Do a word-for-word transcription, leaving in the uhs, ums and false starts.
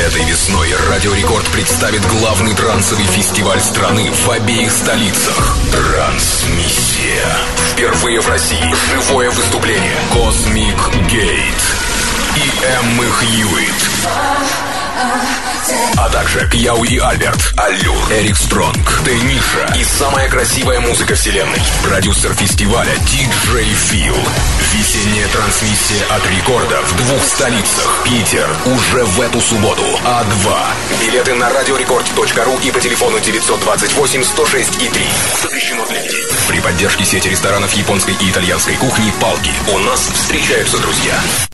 Этой весной Радио Рекорд представит главный трансовый фестиваль страны в обеих столицах. Трансмиссия. Впервые в России живое выступление Cosmic Gate и Эммы Хьюитт. А также Кьяу и Альберт, Аллюр, Эрик Стронг, Тейниша и самая красивая музыка вселенной. Продюсер фестиваля диджей Фил. Весенняя трансмиссия от Рекорда в двух столицах. Питер уже в эту субботу. А два. Билеты на радиорекорд точка ру и по телефону девятьсот двадцать восемь сто шесть и три. Запрещено для детей. При поддержке сети ресторанов японской и итальянской кухни «Палки». У нас встречаются друзья.